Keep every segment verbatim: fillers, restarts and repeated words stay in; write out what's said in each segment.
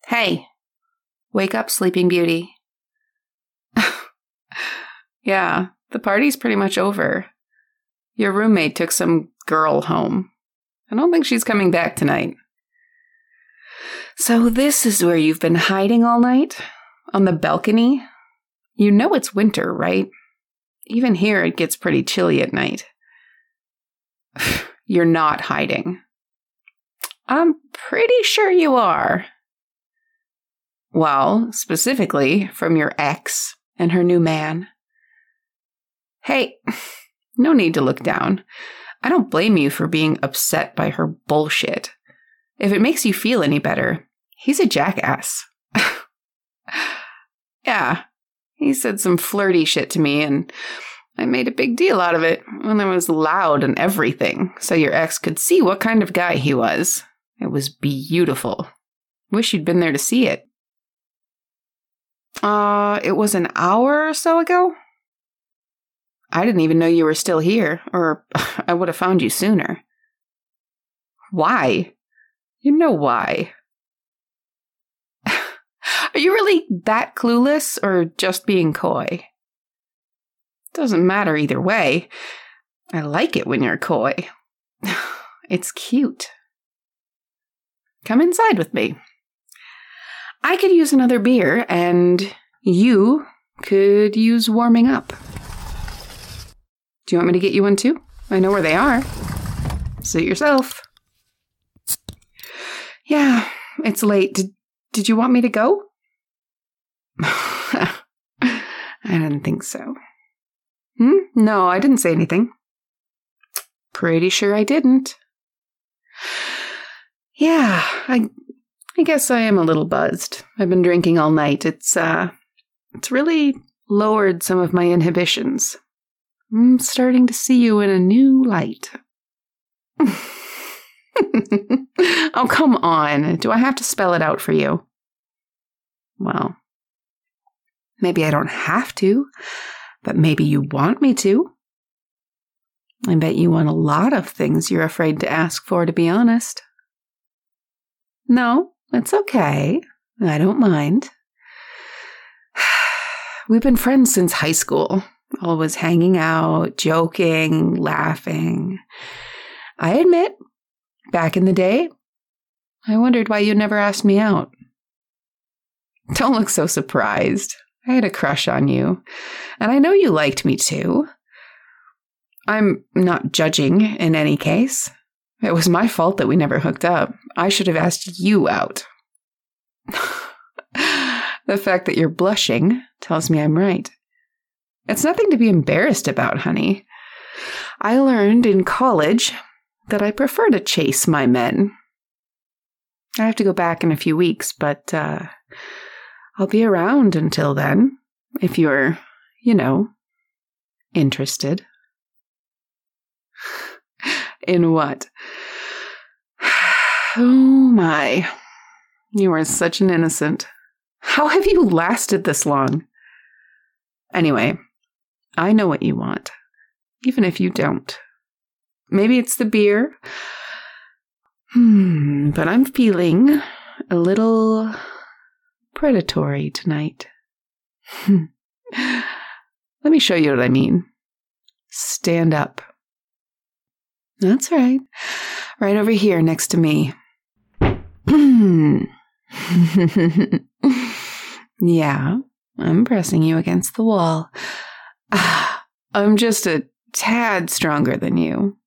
Hey, wake up, Sleeping Beauty. Yeah, the party's pretty much over. Your roommate took some girl home. I don't think she's coming back tonight. So this is where you've been hiding all night? On the balcony? You know it's winter, right? Even here it gets pretty chilly at night. You're not hiding. I'm pretty sure you are. Well, specifically from your ex and her new man. Hey, no need to look down. I don't blame you for being upset by her bullshit. If it makes you feel any better, he's a jackass. Yeah, he said some flirty shit to me and I made a big deal out of it when I was loud and everything, so your ex could see what kind of guy he was. It was beautiful. Wish you'd been there to see it. Uh, it was an hour or so ago? I didn't even know you were still here, or I would have found you sooner. Why? You know why. Are you really that clueless, or just being coy? Doesn't matter either way. I like it when you're coy. It's cute. Come inside with me. I could use another beer, and you could use warming up. Do you want me to get you one too? I know where they are. Suit yourself. Yeah, it's late. Did, did you want me to go? I didn't think so. Hmm? No, I didn't say anything. Pretty sure I didn't. Yeah, I I guess I am a little buzzed. I've been drinking all night. It's, uh, it's really lowered some of my inhibitions. I'm starting to see you in a new light. Oh, come on. Do I have to spell it out for you? Well, maybe I don't have to, but maybe you want me to. I bet you want a lot of things you're afraid to ask for, to be honest. No, it's okay. I don't mind. We've been friends since high school. Always hanging out, joking, laughing. I admit, back in the day, I wondered why you never asked me out. Don't look so surprised. I had a crush on you, and I know you liked me too. I'm not judging in any case. It was my fault that we never hooked up. I should have asked you out. The fact that you're blushing tells me I'm right. It's nothing to be embarrassed about, honey. I learned in college that I prefer to chase my men. I have to go back in a few weeks, but uh, I'll be around until then, if you're, you know, interested. In what? Oh my. You are such an innocent. How have you lasted this long? Anyway, I know what you want, even if you don't. Maybe it's the beer. Hmm, but I'm feeling a little predatory tonight. Let me show you what I mean. Stand up. That's right. Right over here next to me. Yeah, I'm pressing you against the wall. I'm just a tad stronger than you.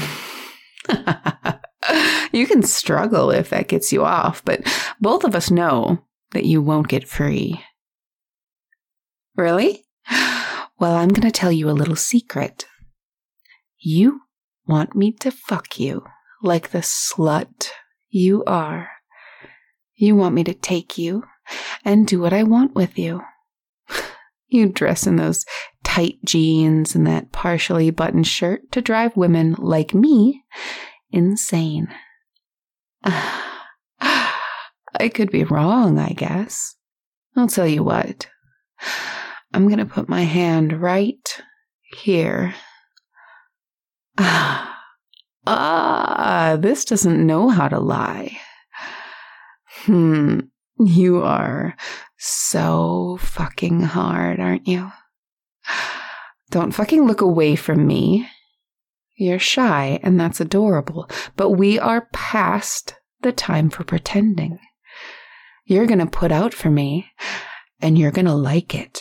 You can struggle if that gets you off, but both of us know that you won't get free. Really? Well, I'm going to tell you a little secret. You want me to fuck you like the slut you are. You want me to take you and do what I want with you. You dress in those tight jeans and that partially buttoned shirt to drive women like me insane. I could be wrong, I guess. I'll tell you what. I'm going to put my hand right here. Ah, ah, this doesn't know how to lie. Hmm, You are so fucking hard, aren't you? Don't fucking look away from me. You're shy, and that's adorable, but we are past the time for pretending. You're gonna put out for me, and you're gonna like it.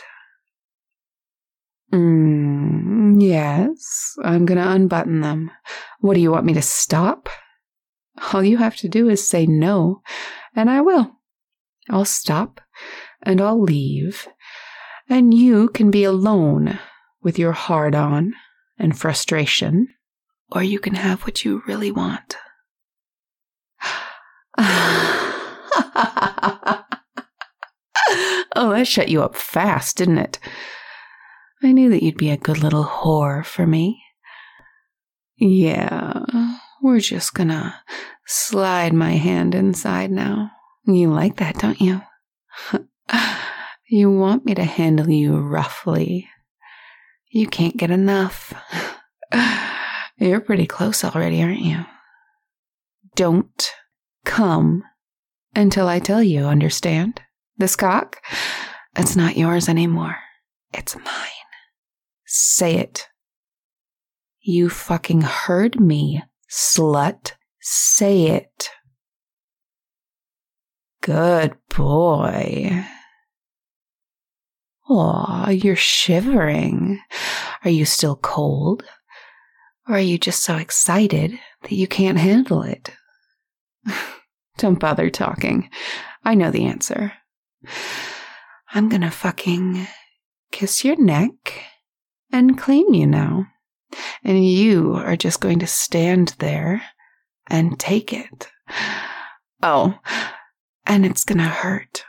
Mm, yes, I'm gonna unbutton them. What do you want me to stop? All you have to do is say no, and I will. I'll stop, and I'll leave, and you can be alone with your hard-on and frustration, or you can have what you really want. Oh, that shut you up fast, didn't it? I knew that you'd be a good little whore for me. Yeah, we're just gonna slide my hand inside now. You like that, don't you? You want me to handle you roughly. You can't get enough. You're pretty close already, aren't you? Don't come until I tell you, understand? This cock, it's not yours anymore. It's mine. Say it. You fucking heard me, slut. Say it. Good boy. Aw, you're shivering. Are you still cold? Or are you just so excited that you can't handle it? Don't bother talking. I know the answer. I'm gonna fucking kiss your neck and claim you now. And you are just going to stand there and take it. Oh, and it's gonna hurt.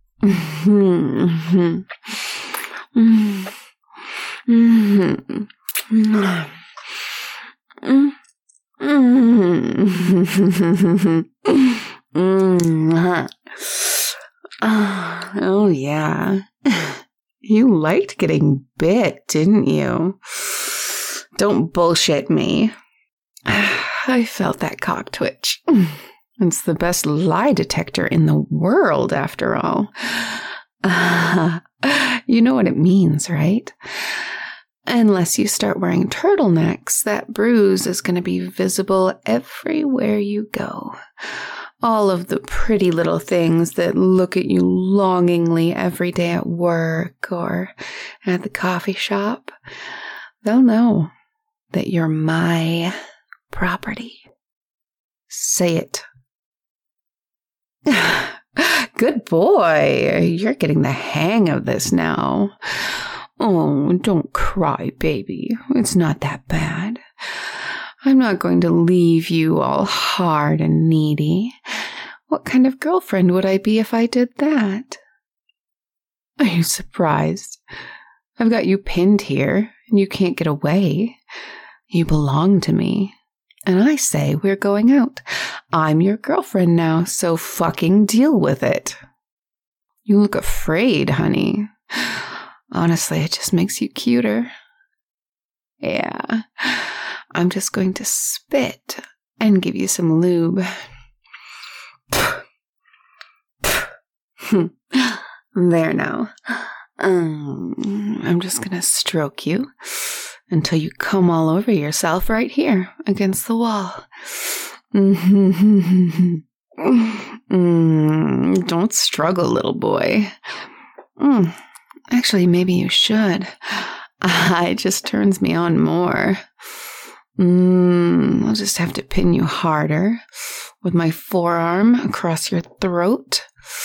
Oh, yeah. You liked getting bit, didn't you? Don't bullshit me. I felt that cock twitch. It's the best lie detector in the world, after all. Uh, you know what it means, right? Unless you start wearing turtlenecks, that bruise is going to be visible everywhere you go. All of the pretty little things that look at you longingly every day at work or at the coffee shop, they'll know that you're my property. Say it. Good boy. You're getting the hang of this now. Oh, don't cry, baby. It's not that bad. I'm not going to leave you all hard and needy. What kind of girlfriend would I be if I did that? Are you surprised? I've got you pinned here, and you can't get away. You belong to me. And I say we're going out. I'm your girlfriend now, so fucking deal with it. You look afraid, honey. Honestly, it just makes you cuter. Yeah. I'm just going to spit and give you some lube. There now. Um, I'm just going to stroke you until you come all over yourself right here against the wall. Mm, don't struggle, little boy. Mm, actually, maybe you should. Uh, it just turns me on more. Mm, I'll just have to pin you harder with my forearm across your throat.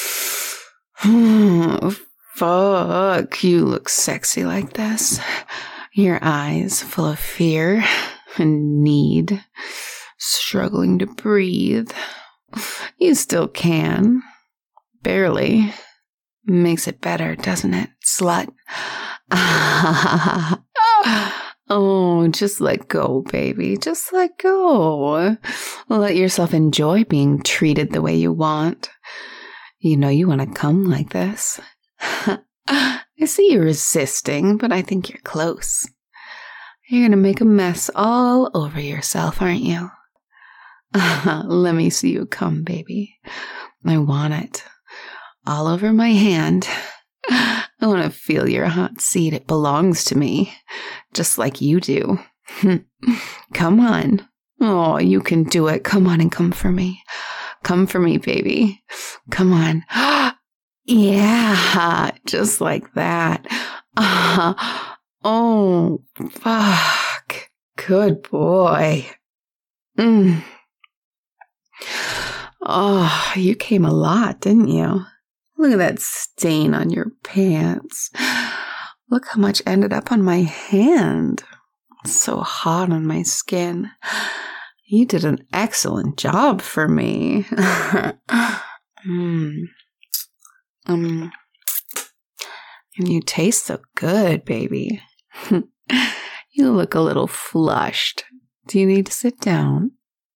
Oh, fuck, you look sexy like this. Your eyes full of fear and need, struggling to breathe. You still can. Barely. Makes it better, doesn't it, slut? Oh, just let go, baby. Just let go. Let yourself enjoy being treated the way you want. You know you want to come like this. I see you resisting, but I think you're close. You're going to make a mess all over yourself, aren't you? Let me see you come, baby. I want it. all over my hand. I want to feel your hot seat. It belongs to me, just like you do. Come on. Oh, you can do it. Come on and come for me. Come for me, baby. Come on. Yeah, just like that. Uh, oh, fuck. Good boy. Mm. Oh, you came a lot, didn't you? Look at that stain on your pants. Look how much ended up on my hand. It's so hot on my skin. You did an excellent job for me. mm. Um, and you taste so good, baby. You look a little flushed. Do you need to sit down?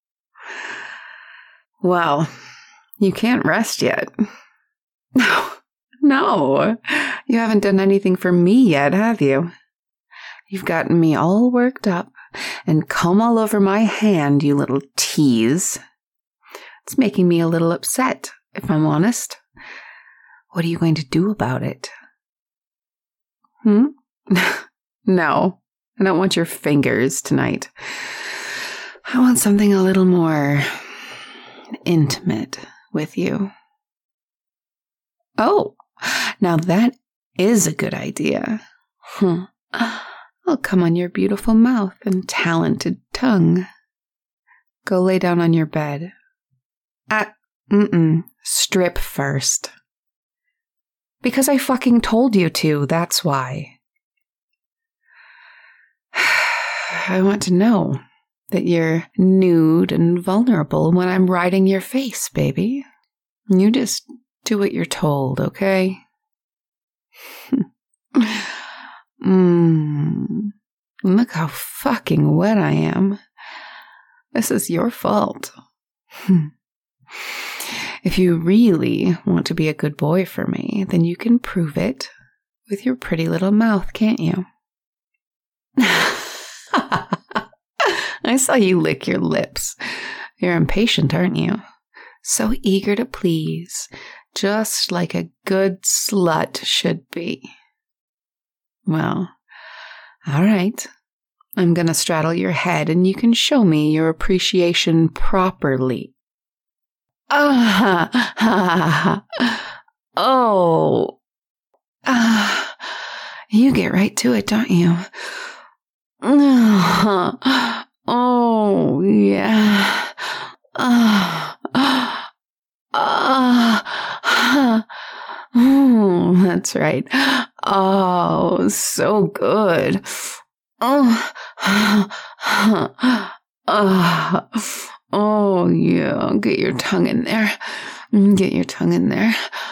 Well, you can't rest yet. No, no. You haven't done anything for me yet, have you? You've gotten me all worked up and come all over my hand, you little tease. It's making me a little upset, if I'm honest. What are you going to do about it? Hmm? No, I don't want your fingers tonight. I want something a little more intimate with you. Oh, now that is a good idea. Hmm. I'll come on your beautiful mouth and talented tongue. Go lay down on your bed. Ah, mm-mm. Strip first. Because I fucking told you to, that's why. I want to know that you're nude and vulnerable when I'm riding your face, baby. You just do what you're told, okay? Mmm. Look how fucking wet I am. This is your fault. If you really want to be a good boy for me, then you can prove it with your pretty little mouth, can't you? I saw you lick your lips. You're impatient, aren't you? So eager to please, just like a good slut should be. Well, all right. I'm gonna straddle your head and you can show me your appreciation properly. Ah, ha, ha. Oh. Ah, you get right to it, don't you? Oh, yeah. Ah, ah, ah. Oh, that's right. Oh, so good. Oh, oh, oh, yeah. Get your tongue in there. Get your tongue in there.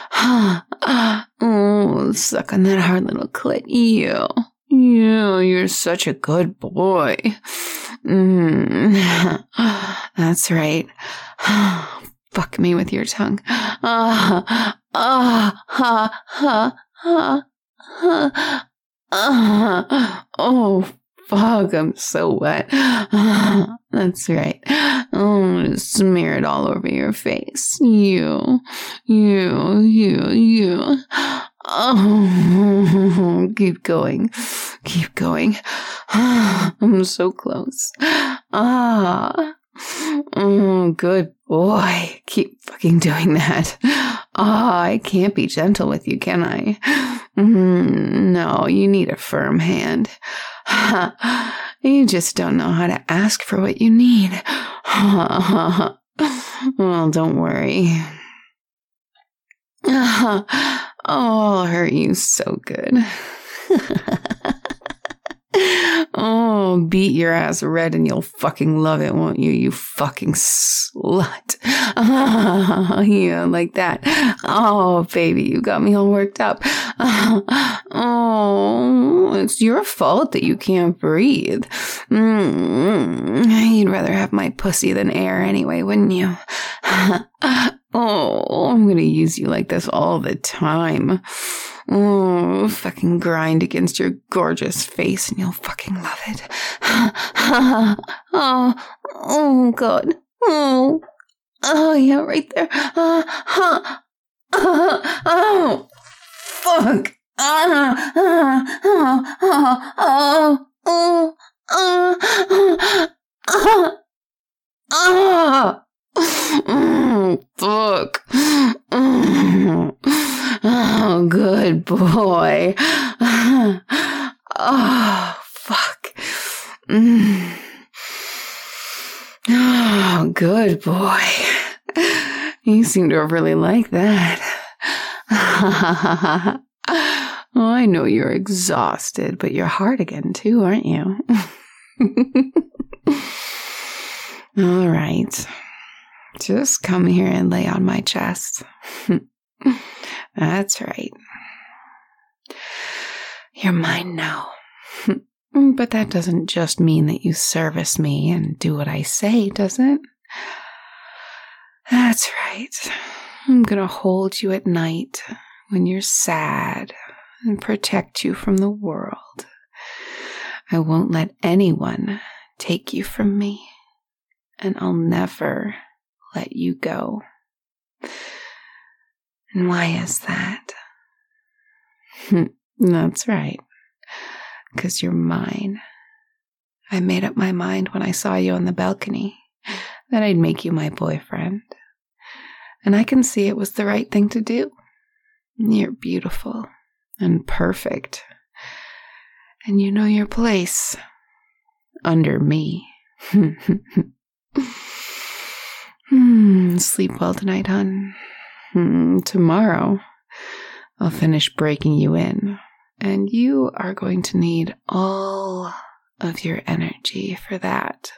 Oh, suck on that hard little clit. Yeah. Yeah, you're such a good boy. Mm. That's right. Fuck me with your tongue. Ah, ah, ha, ha, ha, ha. Ah, oh, fuck, I'm so wet. Ah, that's right. Oh, smear it all over your face. You, you, you, you. Oh, keep going. Keep going. Ah, I'm so close. Ah. Oh, good boy. Keep fucking doing that. Ah, I can't be gentle with you, can I? Mm, no, you need a firm hand. You just don't know how to ask for what you need. Well, don't worry. Oh, I'll hurt you so good. Oh, beat your ass red and you'll fucking love it, won't you, you fucking slut? Oh, yeah, like that. Oh, baby, you got me all worked up. Oh, it's your fault that you can't breathe. Mm-hmm. You'd rather have my pussy than air anyway, wouldn't you? Oh, I'm gonna use you like this all the time. Oh, fucking grind against your gorgeous face and you'll fucking love it. Oh, oh, God. Oh, oh, yeah, right there. Uh, huh. Oh, oh, fuck. Oh, oh, oh, oh, oh, oh, oh, oh, oh, fuck. Oh, oh, good boy. Oh, fuck. Mm. Oh, good boy. You seem to really like that. Oh, I know you're exhausted, but you're hard again too, aren't you? All right. Just come here and lay on my chest. That's right. You're mine now. But that doesn't just mean that you service me and do what I say, does it? That's right. I'm gonna hold you at night when you're sad and protect you from the world. I won't let anyone take you from me, and I'll never let you go. And why is that? That's right. Because you're mine. I made up my mind when I saw you on the balcony that I'd make you my boyfriend. And I can see it was the right thing to do. You're beautiful and perfect. And you know your place. Under me. hmm, sleep well tonight, hon. Hmm, tomorrow, I'll finish breaking you in. And you are going to need all of your energy for that.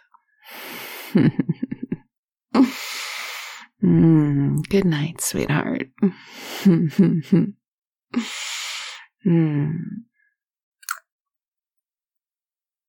mm, good night, sweetheart. mm.